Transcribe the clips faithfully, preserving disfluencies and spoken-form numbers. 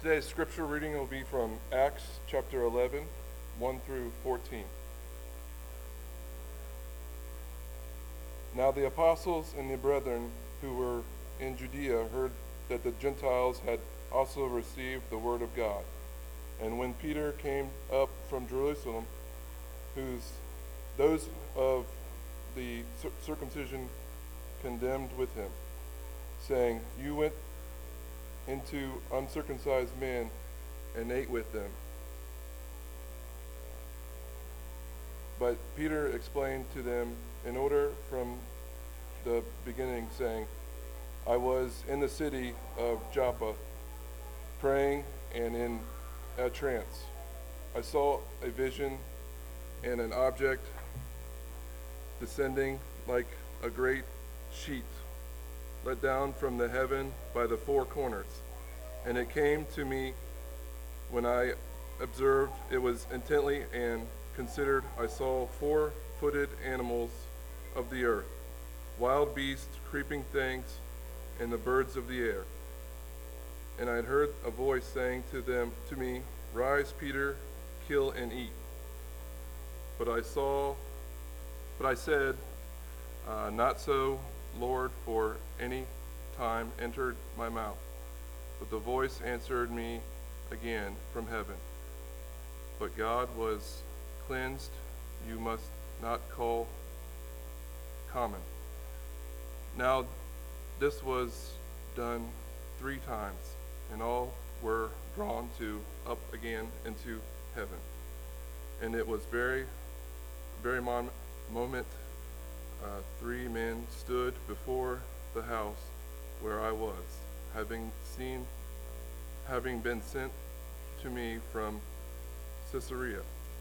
Today's scripture reading will be from Acts chapter eleven, one through fourteen. Now the apostles and the brethren who were in Judea heard that the Gentiles had also received the word of God. And when Peter came up from Jerusalem, whose those of the circumcision condemned with him, saying, "You went into uncircumcised men and ate with them." But Peter explained to them in order from the beginning, saying, "I was in the city of Joppa, praying and in a trance. I saw a vision and an object descending like a great sheet, let down from the heaven by the four corners. And it came to me when I observed it was intently and considered, I saw four-footed animals of the earth, wild beasts, creeping things, and the birds of the air. And I had heard a voice saying to them, to me, 'Rise, Peter, kill and eat.' But I saw, but I said, uh, 'Not so, Lord, for any time entered my mouth.' But the voice answered me again from heaven, 'But God was cleansed, you must not call common.' Now this was done three times, and all were drawn to up again into heaven. And it was very, very mon- moment uh, three men stood before the house where I was, having seen, having been sent to me from Caesarea.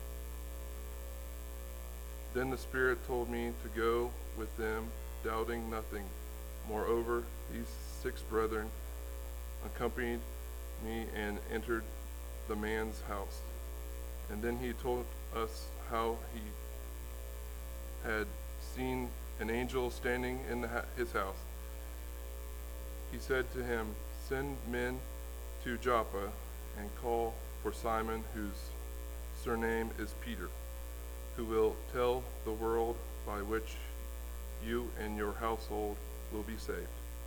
Then the Spirit told me to go with them, doubting nothing. Moreover, these six brethren accompanied me and entered the man's house. And then he told us how he had seen an angel standing in the ha- his house. He said to him, 'Send men to Joppa and call for Simon, whose surname is Peter, who will tell the world by which you and your household will be saved.'"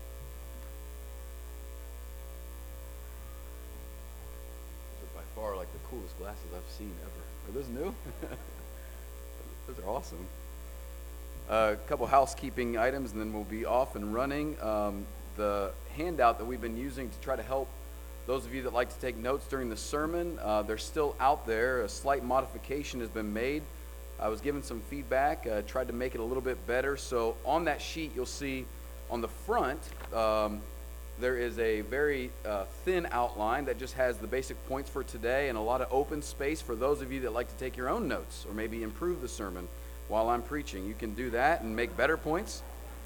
Those are by far like the coolest glasses I've seen ever. Are those new? Those are awesome. Uh, a couple housekeeping items, and then we'll be off and running. Um, the handout that we've been using to try to help those of you that like to take notes during the sermon, uh, they're still out there. A slight modification has been made. I was given some feedback, uh, tried to make it a little bit better. So on that sheet, you'll see on the front, um, there is a very uh, thin outline that just has the basic points for today and a lot of open space for those of you that like to take your own notes or maybe improve the sermon while I'm preaching. You can do that and make better points.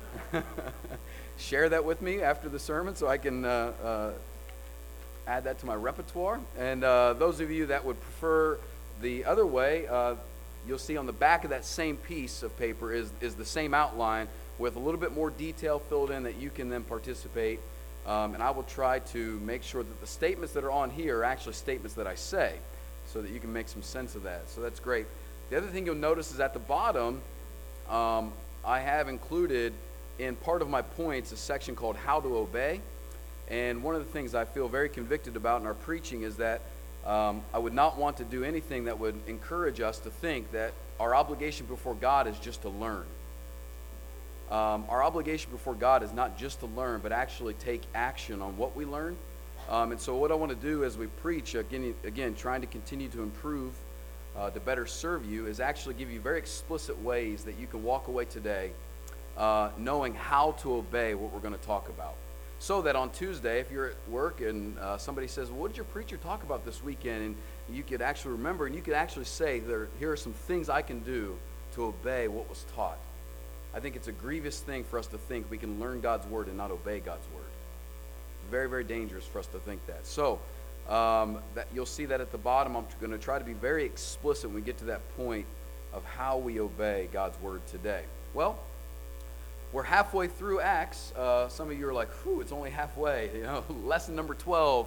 Share that with me after the sermon so I can uh, uh, add that to my repertoire. And uh, those of you that would prefer the other way, uh, you'll see on the back of that same piece of paper is, is the same outline with a little bit more detail filled in that you can then participate. Um, and I will try to make sure that the statements that are on here are actually statements that I say so that you can make some sense of that. So that's great. The other thing you'll notice is at the bottom, um, I have included in part of my points a section called How to Obey. And one of the things I feel very convicted about in our preaching is that um, I would not want to do anything that would encourage us to think that our obligation before God is just to learn. Um, our obligation before God is not just to learn, but actually take action on what we learn. Um, and so what I want to do as we preach, again, again trying to continue to improve, uh, to better serve you, is actually give you very explicit ways that you can walk away today uh, knowing how to obey what we're going to talk about. So that on Tuesday, if you're at work and uh, somebody says, well, "What did your preacher talk about this weekend?" and you could actually remember, and you could actually say, there, here are some things I can do to obey what was taught. I think it's a grievous thing for us to think we can learn God's word and not obey God's word. Very, very dangerous for us to think that. So um, that you'll see that at the bottom. I'm going to try to be very explicit when we get to that point of how we obey God's word today. Well, we're halfway through Acts. Uh, some of you are like, whew, it's only halfway. You know, lesson number twelve.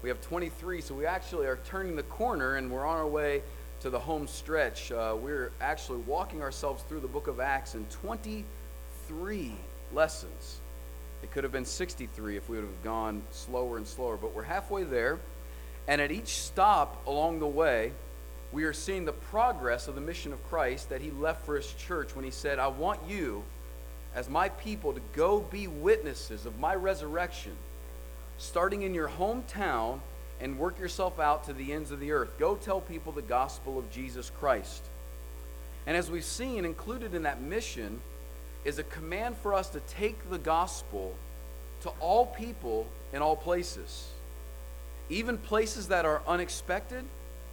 We have twenty-three, so we actually are turning the corner and we're on our way to the home stretch. Uh, we're actually walking ourselves through the book of Acts in twenty-three lessons. It could have been sixty-three if we would have gone slower and slower, but we're halfway there. And at each stop along the way, we are seeing the progress of the mission of Christ that he left for his church when he said, I want you, as my people, to go be witnesses of my resurrection, starting in your hometown and work yourself out to the ends of the earth. Go tell people the gospel of Jesus Christ. And as we've seen, included in that mission is a command for us to take the gospel to all people in all places, even places that are unexpected,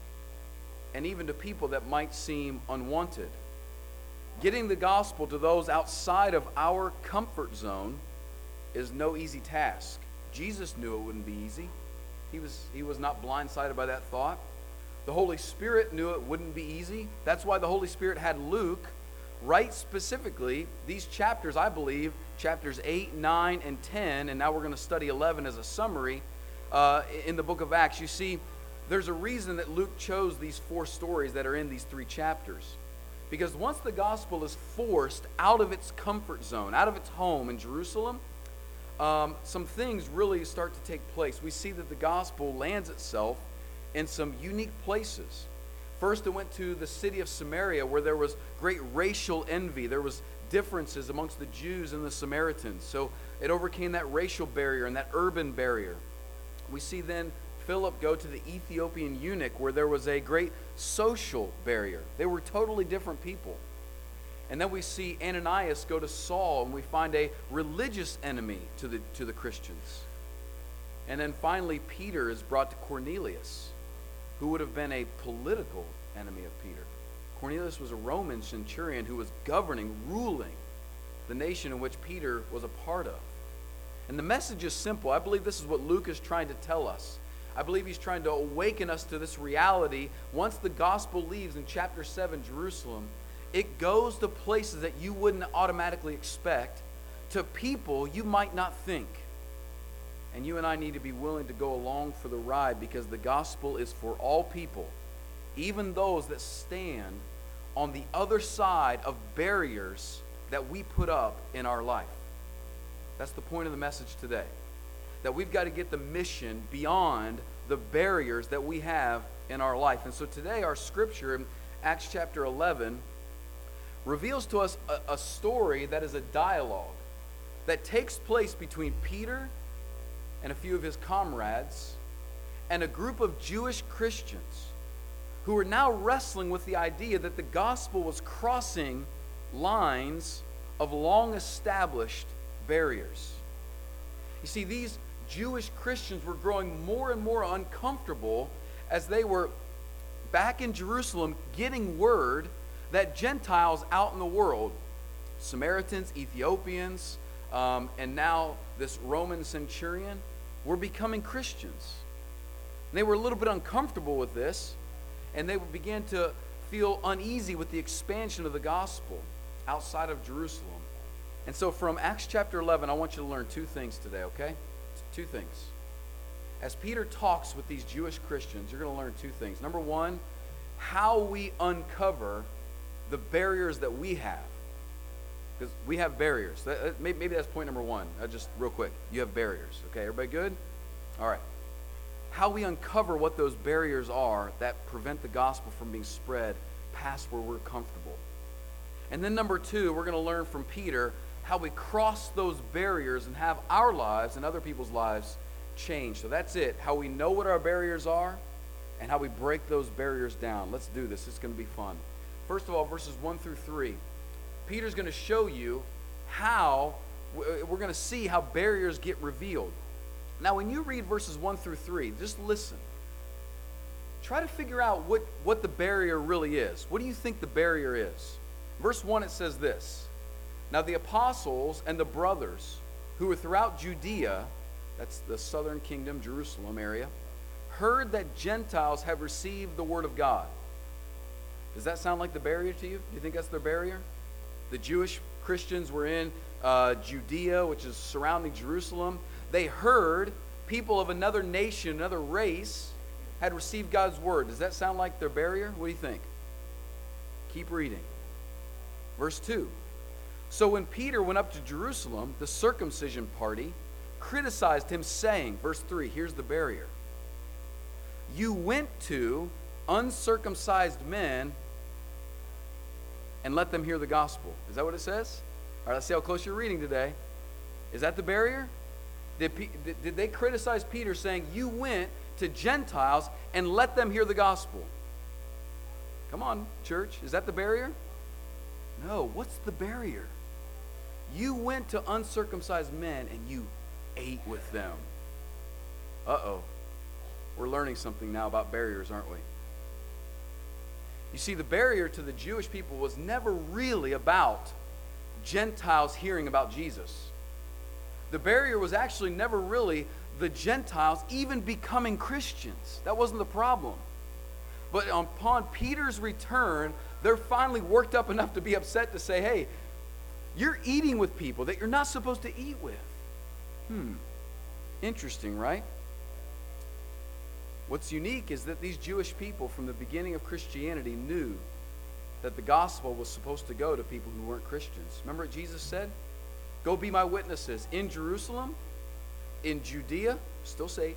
and even to people that might seem unwanted. Getting the gospel to those outside of our comfort zone is no easy task. Jesus knew it wouldn't be easy. He was, he was not blindsided by that thought. The Holy Spirit knew it wouldn't be easy. That's why the Holy Spirit had Luke write specifically these chapters, I believe, chapters eight, nine, and ten, and now we're going to study eleven as a summary uh, in the book of Acts. You see, there's a reason that Luke chose these four stories that are in these three chapters. Because once the gospel is forced out of its comfort zone, out of its home in Jerusalem, um, some things really start to take place. We see that the gospel lands itself in some unique places. First, it went to the city of Samaria, where there was great racial envy. There was differences amongst the Jews and the Samaritans. So it overcame that racial barrier and that urban barrier. We see then Philip go to the Ethiopian eunuch, where there was a great social barrier. They were totally different people. And then we see Ananias go to Saul, and we find a religious enemy to the, to the Christians. And then finally, Peter is brought to Cornelius, who would have been a political enemy of Peter. Cornelius was a Roman centurion who was governing, ruling the nation in which Peter was a part of. And the message is simple. I believe this is what Luke is trying to tell us. I believe he's trying to awaken us to this reality. Once the gospel leaves in chapter seven, Jerusalem, it goes to places that you wouldn't automatically expect, to people you might not think. And you and I need to be willing to go along for the ride, because the gospel is for all people, even those that stand on the other side of barriers that we put up in our life. That's the point of the message today. That we've got to get the mission beyond the barriers that we have in our life. And so today our scripture in Acts chapter eleven reveals to us a, a story that is a dialogue that takes place between Peter and a few of his comrades and a group of Jewish Christians who are now wrestling with the idea that the gospel was crossing lines of long-established barriers. You see, these Jewish Christians were growing more and more uncomfortable as they were back in Jerusalem getting word that Gentiles out in the world, Samaritans, Ethiopians, um, and now this Roman centurion, were becoming Christians. And they were a little bit uncomfortable with this, and they began to feel uneasy with the expansion of the gospel outside of Jerusalem. And so from Acts chapter eleven, I want you to learn two things today, okay? Two things. As Peter talks with these Jewish Christians, you're going to learn two things. Number one, how we uncover the barriers that we have. Because we have barriers. That, maybe, maybe that's point number one. Uh, just real quick. You have barriers. Okay, everybody good? All right. How we uncover what those barriers are that prevent the gospel from being spread past where we're comfortable. And then number two, we're going to learn from Peter how we cross those barriers and have our lives and other people's lives change. So that's it. How we know what our barriers are and how we break those barriers down. Let's do this. It's going to be fun. First of all, verses one through three. Peter's going to show you how, we're going to see how barriers get revealed. Now, when you read verses one through three, just listen. Try to figure out what, what the barrier really is. What do you think the barrier is? Verse one, it says this. Now the apostles and the brothers who were throughout Judea, that's the southern kingdom, Jerusalem area, heard that Gentiles have received the word of God. Does that sound like the barrier to you? Do you think that's their barrier? The Jewish Christians were in uh, Judea, which is surrounding Jerusalem. They heard people of another nation, another race, had received God's word. Does that sound like their barrier? What do you think? Keep reading. Verse two. So when Peter went up to Jerusalem, the circumcision party criticized him, saying, verse three, here's the barrier. You went to uncircumcised men and let them hear the gospel. Is that what it says? All right, let's see how close you're reading today. Is that the barrier? Did, did they criticize Peter saying, you went to Gentiles and let them hear the gospel? Come on, church. Is that the barrier? No. What's the barrier? You went to uncircumcised men and you ate with them. Uh-oh. We're learning something now about barriers, aren't we? You see, the barrier to the Jewish people was never really about Gentiles hearing about Jesus. The barrier was actually never really the Gentiles even becoming Christians. That wasn't the problem. But upon Peter's return, they're finally worked up enough to be upset to say, hey, you're eating with people that you're not supposed to eat with. Hmm. Interesting, right? What's unique is that these Jewish people from the beginning of Christianity knew that the gospel was supposed to go to people who weren't Christians. Remember what Jesus said? Go be my witnesses in Jerusalem, in Judea, still safe,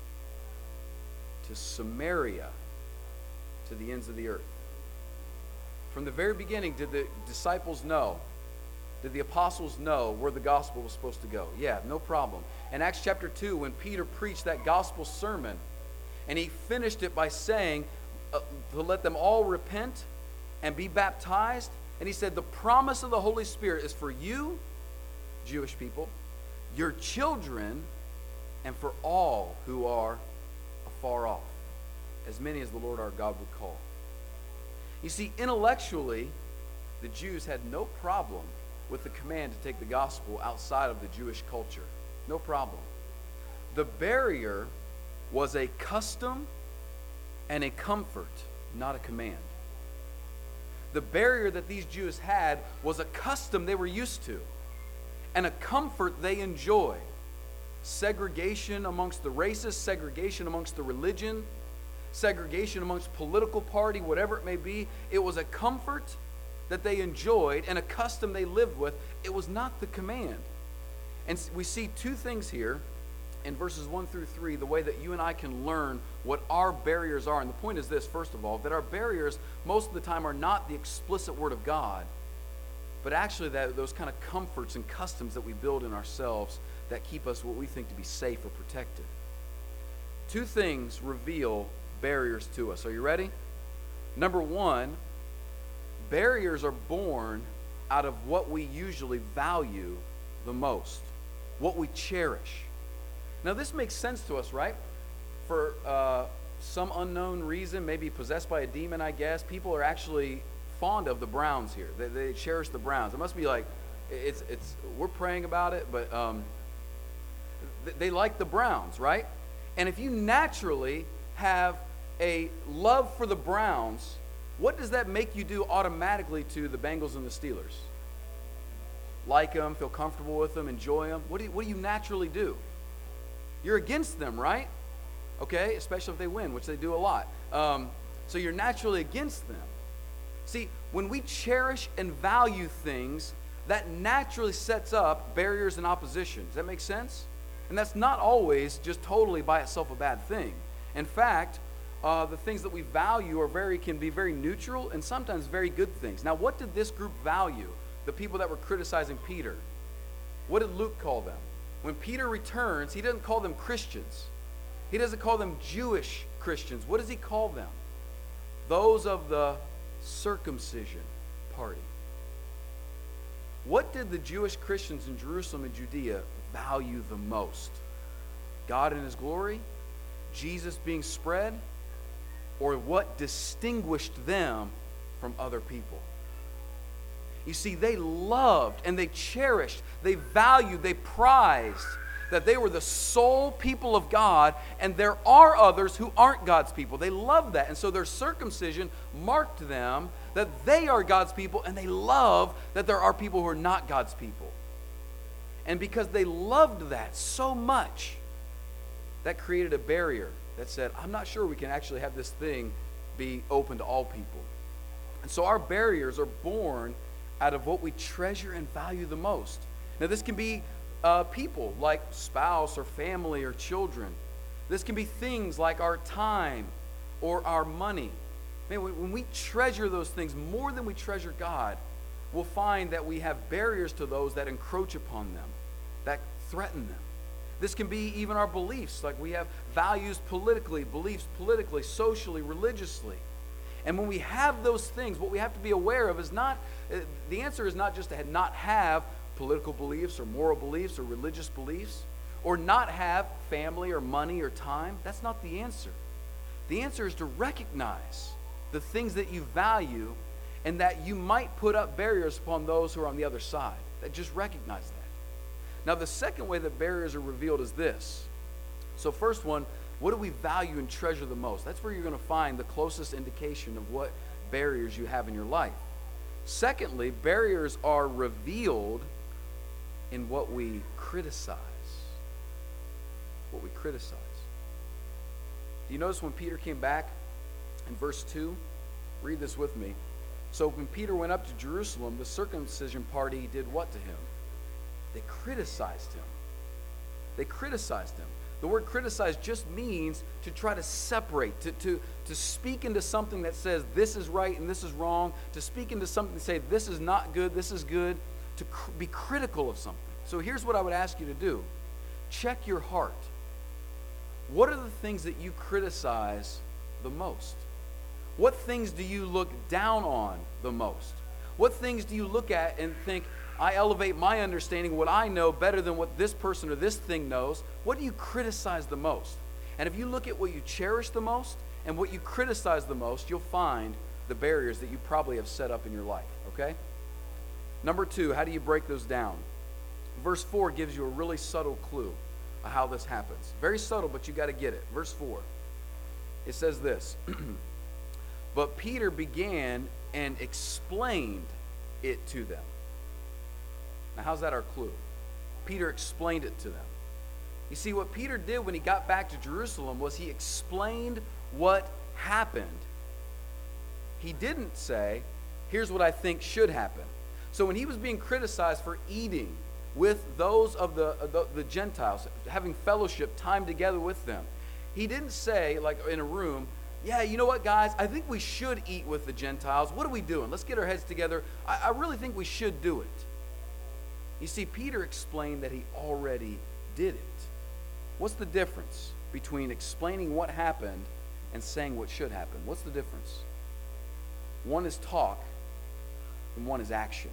to Samaria, to the ends of the earth. From the very beginning, did the disciples know? Did the apostles know where the gospel was supposed to go? Yeah, no problem. In Acts chapter two, when Peter preached that gospel sermon, and he finished it by saying uh, to let them all repent and be baptized, and he said, the promise of the Holy Spirit is for you, Jewish people, your children, and for all who are afar off, as many as the Lord our God would call. You see, intellectually, the Jews had no problem with the command to take the gospel outside of the Jewish culture. No problem. The barrier was a custom and a comfort, not a command. The barrier that these Jews had was a custom they were used to and a comfort they enjoy. Segregation amongst the races, segregation amongst the religion, segregation amongst political party, whatever it may be. It was a comfort that they enjoyed and a custom they lived with. It was not the command. And we see two things here in verses one through three, the way that you and I can learn what our barriers are. And the point is this, first of all, that our barriers most of the time are not the explicit word of God, but actually that those kind of comforts and customs that we build in ourselves that keep us what we think to be safe or protected. Two things reveal barriers to us. Are you ready? Number one, barriers are born out of what we usually value the most, what we cherish. Now, this makes sense to us, right? For uh, some unknown reason, maybe possessed by a demon, I guess, people are actually fond of the Browns here. They, they cherish the Browns. It must be like, it's it's. we're praying about it, but um, th- they like the Browns, right? And if you naturally have a love for the Browns, what does that make you do automatically to the Bengals and the Steelers? Like them, feel comfortable with them, enjoy them. What do you, what do you naturally do? You're against them, right? Okay, especially if they win, which they do a lot. Um, so you're naturally against them. See, when we cherish and value things, that naturally sets up barriers and opposition. Does that make sense? And that's not always just totally by itself a bad thing. In fact, uh, the things that we value are very can be very neutral and sometimes very good things. Now, what did this group value? The people that were criticizing Peter. What did Luke call them? When Peter returns, he doesn't call them Christians. He doesn't call them Jewish Christians. What does he call them? Those of the circumcision party. What did the Jewish Christians in Jerusalem and Judea value the most? God in his glory? Jesus being spread? Or what distinguished them from other people? You see, they loved and they cherished, they valued, they prized that they were the sole people of God, and there are others who aren't God's people. They loved that, and so their circumcision marked them that they are God's people, and they love that there are people who are not God's people. And because they loved that so much, that created a barrier that said, I'm not sure we can actually have this thing be open to all people. And so our barriers are born out of what we treasure and value the most. Now, this can be uh, people like spouse or family or children. This can be things like our time or our money. Man, when we treasure those things more than we treasure God, we'll find that we have barriers to those that encroach upon them, that threaten them. This can be even our beliefs, like we have values politically, beliefs politically, socially, religiously. And when we have those things, what we have to be aware of is not, the answer is not just to not have political beliefs or moral beliefs or religious beliefs, or not have family or money or time. That's not the answer. The answer is to recognize the things that you value and that you might put up barriers upon those who are on the other side. That just recognize that. Now, the second way that barriers are revealed is this. So first one, what do we value and treasure the most? That's where you're going to find the closest indication of what barriers you have in your life. Secondly, barriers are revealed in what we criticize. What we criticize. Do you notice when Peter came back in verse two? Read this with me. So when Peter went up to Jerusalem, the circumcision party did what to him? They criticized him. They criticized him. The word criticize just means to try to separate, to, to, to speak into something that says this is right and this is wrong, to speak into something that say this is not good, this is good, to cr- be critical of something. So here's what I would ask you to do. Check your heart. What are the things that you criticize the most? What things do you look down on the most? What things do you look at and think, I elevate my understanding, what I know, better than what this person or this thing knows? What do you criticize the most? And if you look at what you cherish the most and what you criticize the most, you'll find the barriers that you probably have set up in your life, okay? Number two, how do you break those down? Verse four gives you a really subtle clue of how this happens. Very subtle, but you got to get it. Verse four. It says this, but Peter began and explained it to them. Now, how's that our clue? Peter explained it to them. You see, what Peter did when he got back to Jerusalem was he explained what happened. He didn't say, here's what I think should happen. So when he was being criticized for eating with those of the, the, the Gentiles, having fellowship, time together with them, he didn't say, like in a room, yeah, you know what, guys? I think we should eat with the Gentiles. What are we doing? Let's get our heads together. I, I really think we should do it. You see, Peter explained that he already did it. What's the difference between explaining what happened and saying what should happen? What's the difference? One is talk and one is action.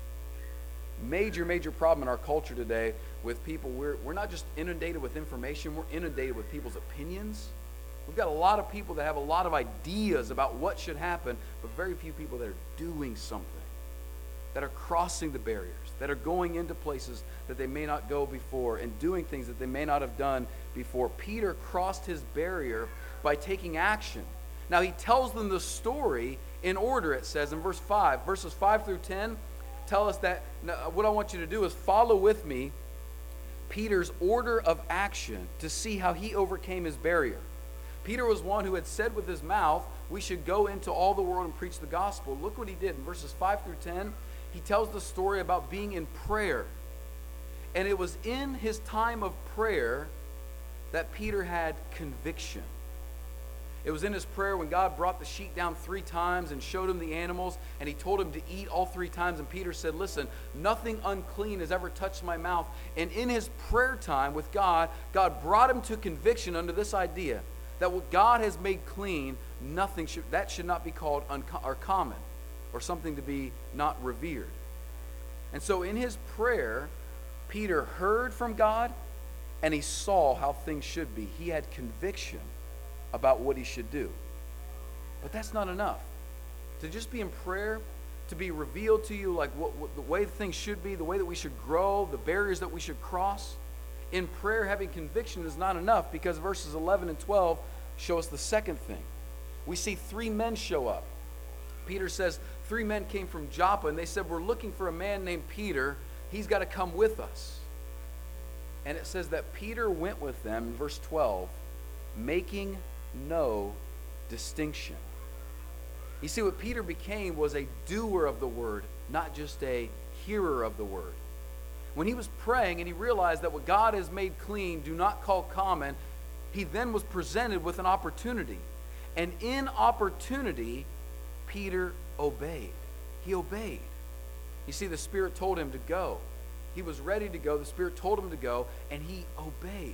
Major, major problem in our culture today with people, we're, we're not just inundated with information, we're inundated with people's opinions. We've got a lot of people that have a lot of ideas about what should happen, but very few people that are doing something, that are crossing the barriers, that are going into places that they may not go before and doing things that they may not have done before. Peter crossed his barrier by taking action. Now he tells them the story in order, it says in verse five. Verses five through ten tell us that, what I want you to do is follow with me Peter's order of action to see how he overcame his barrier. Peter was one who had said with his mouth, we should go into all the world and preach the gospel. Look what he did in verses five through ten. He tells the story about being in prayer. And it was in his time of prayer that Peter had conviction. It was in his prayer when God brought the sheet down three times and showed him the animals, and he told him to eat all three times. And Peter said, listen, nothing unclean has ever touched my mouth. And in his prayer time with God, God brought him to conviction under this idea that what God has made clean, nothing should, that should not be called unco- or common, or something to be not revered. And so in his prayer, Peter heard from God and he saw how things should be. He had conviction about what he should do. But that's not enough. To just be in prayer, to be revealed to you like what, what the way things should be, the way that we should grow, the barriers that we should cross. In prayer, having conviction is not enough, because verses eleven and twelve show us the second thing. We see three men show up. Peter says three men came from Joppa, and they said, we're looking for a man named Peter. He's got to come with us. And it says that Peter went with them, in verse twelve, making no distinction. You see, what Peter became was a doer of the word, not just a hearer of the word. When he was praying and he realized that what God has made clean, do not call common, he then was presented with an opportunity. And in opportunity, Peter obeyed. He obeyed. You see, the Spirit told him to go. He was ready to go. The Spirit told him to go, and he obeyed.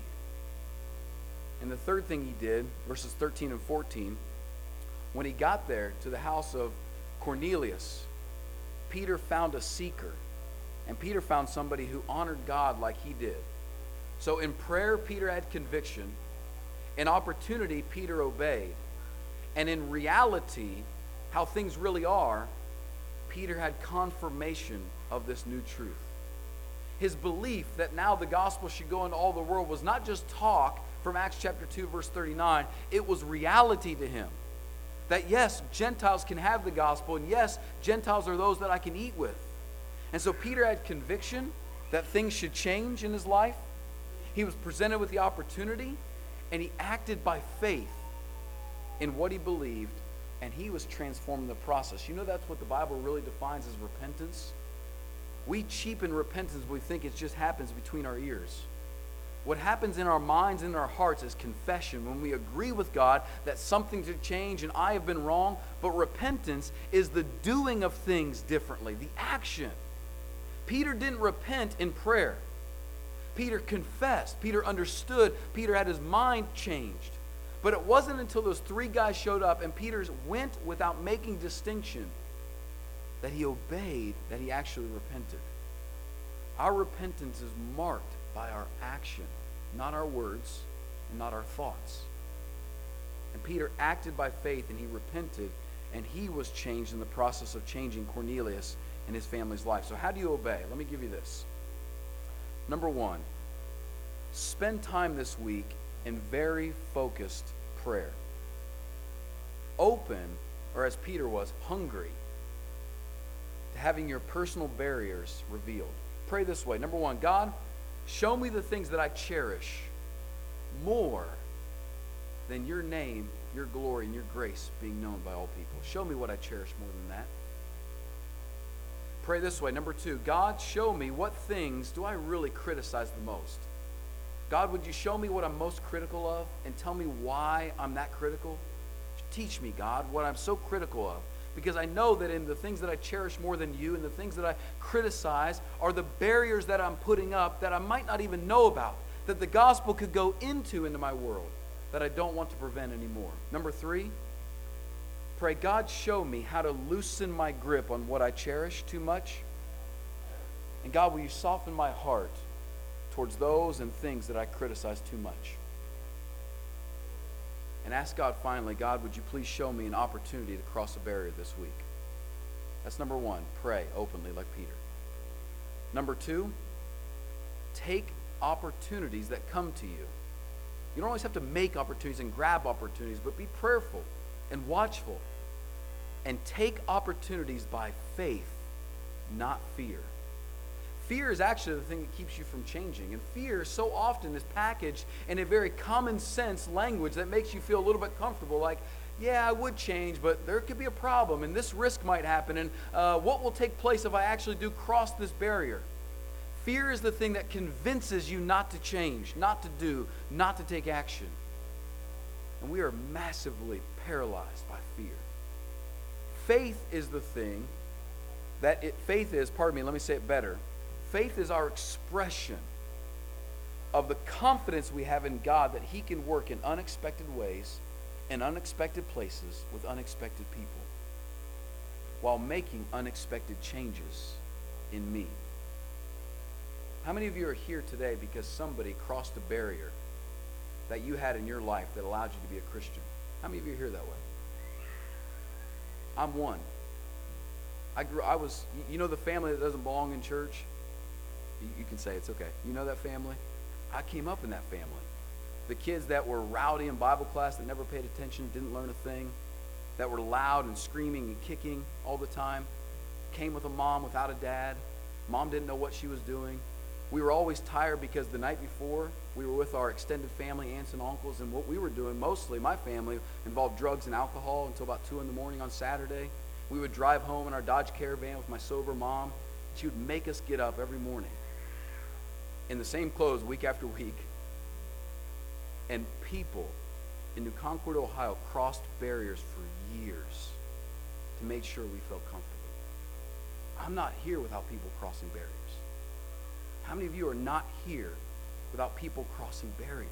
And the third thing he did, verses thirteen and fourteen, when he got there to the house of Cornelius, Peter found a seeker. And Peter found somebody who honored God like he did. So in prayer, Peter had conviction. In opportunity, Peter obeyed. And in reality, how things really are, Peter had confirmation of this new truth. His belief that now the gospel should go into all the world was not just talk from Acts chapter two, verse thirty-nine. It was reality to him. That yes, Gentiles can have the gospel, and yes, Gentiles are those that I can eat with. And so Peter had conviction that things should change in his life. He was presented with the opportunity, and he acted by faith in what he believed, and he was transformed in the process. You know, that's what the Bible really defines as repentance. We cheapen repentance when we think it just happens between our ears. What happens in our minds and in our hearts is confession, when we agree with God that something should change and I have been wrong. But repentance is the doing of things differently, the action. Peter didn't repent in prayer. Peter confessed. Peter understood. Peter had his mind changed. But it wasn't until those three guys showed up and Peter went without making distinction that he obeyed, that he actually repented. Our repentance is marked by our action, not our words and not our thoughts. And Peter acted by faith and he repented, and he was changed in the process of changing Cornelius and his family's life. So how do you obey? Let me give you this. Number one, spend time this week in very focused prayer. Open, or as Peter was, hungry to having your personal barriers revealed. Pray this way. Number one, God, show me the things that I cherish more than your name, your glory, and your grace being known by all people. Show me what I cherish more than that. Pray this way. Number two, God, show me what things do I really criticize the most. God, would you show me what I'm most critical of and tell me why I'm that critical? Teach me, God, what I'm so critical of. Because I know that in the things that I cherish more than you and the things that I criticize are the barriers that I'm putting up that I might not even know about, that the gospel could go into into my world, that I don't want to prevent anymore. Number three, pray, God, show me how to loosen my grip on what I cherish too much. And God, will you soften my heart towards those and things that I criticize too much? And ask God finally, God, would you please show me an opportunity to cross a barrier this week? That's number one. Pray openly like Peter. Number two, take opportunities that come to you. You don't always have to make opportunities and grab opportunities, but be prayerful and watchful. And take opportunities by faith, not fear. Fear is actually the thing that keeps you from changing. And fear so often is packaged in a very common sense language that makes you feel a little bit comfortable. Like, yeah, I would change, but there could be a problem, and this risk might happen, and uh, what will take place if I actually do cross this barrier? Fear is the thing that convinces you not to change, not to do, not to take action. And we are massively paralyzed by fear. Faith is the thing that it, faith is, pardon me, let me say it better. Faith is our expression of the confidence we have in God that He can work in unexpected ways, in unexpected places, with unexpected people, while making unexpected changes in me. How many of you are here today because somebody crossed a barrier that you had in your life that allowed you to be a Christian? How many of you are here that way? I'm one. I grew. I was. You know the family that doesn't belong in church? You, you can say it's okay. You know that family? I came up in that family. The kids that were rowdy in Bible class, that never paid attention, didn't learn a thing, that were loud and screaming and kicking all the time, came with a mom without a dad. Mom didn't know what she was doing. We were always tired because the night before we were with our extended family, aunts and uncles, and what we were doing, mostly my family, involved drugs and alcohol until about two in the morning on Saturday. We would drive home in our Dodge Caravan with my sober mom. She would make us get up every morning in the same clothes week after week. And people in New Concord, Ohio, crossed barriers for years to make sure we felt comfortable. I'm not here without people crossing barriers. How many of you are not here without people crossing barriers?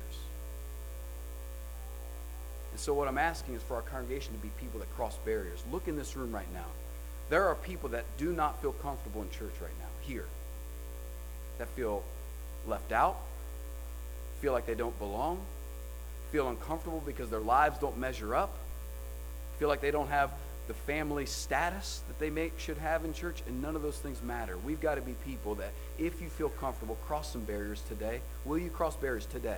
And so what I'm asking is for our congregation to be people that cross barriers. Look in this room right now. There are people that do not feel comfortable in church right now, here, that feel left out, feel like they don't belong, feel uncomfortable because their lives don't measure up, feel like they don't have the family status that they may, should have in church, and none of those things matter. We've got to be people that, if you feel comfortable, cross some barriers today. Will you cross barriers today?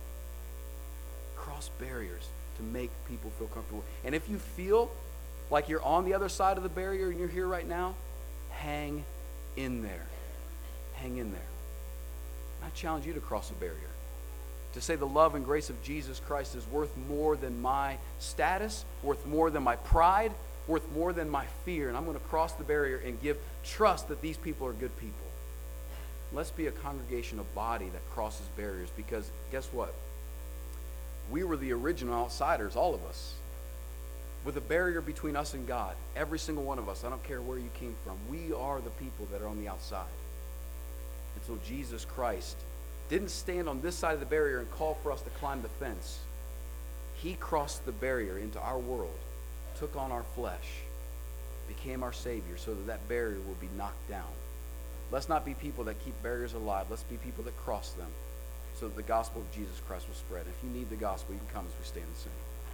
Cross barriers to make people feel comfortable. And if you feel like you're on the other side of the barrier and you're here right now, hang in there. Hang in there. I challenge you to cross a barrier. To say the love and grace of Jesus Christ is worth more than my status, worth more than my pride, worth more than my fear. And I'm going to cross the barrier and give trust that these people are good people. Let's be a congregation, a body that crosses barriers, because guess what? We were the original outsiders, all of us, with a barrier between us and God. Every single one of us. I don't care where you came from. We are the people that are on the outside. And so Jesus Christ didn't stand on this side of the barrier and call for us to climb the fence. He crossed the barrier into our world, took on our flesh, became our Savior so that that barrier will be knocked down. Let's not be people that keep barriers alive. Let's be people that cross them so that the gospel of Jesus Christ will spread. If you need the gospel, you can come as we stand and sing.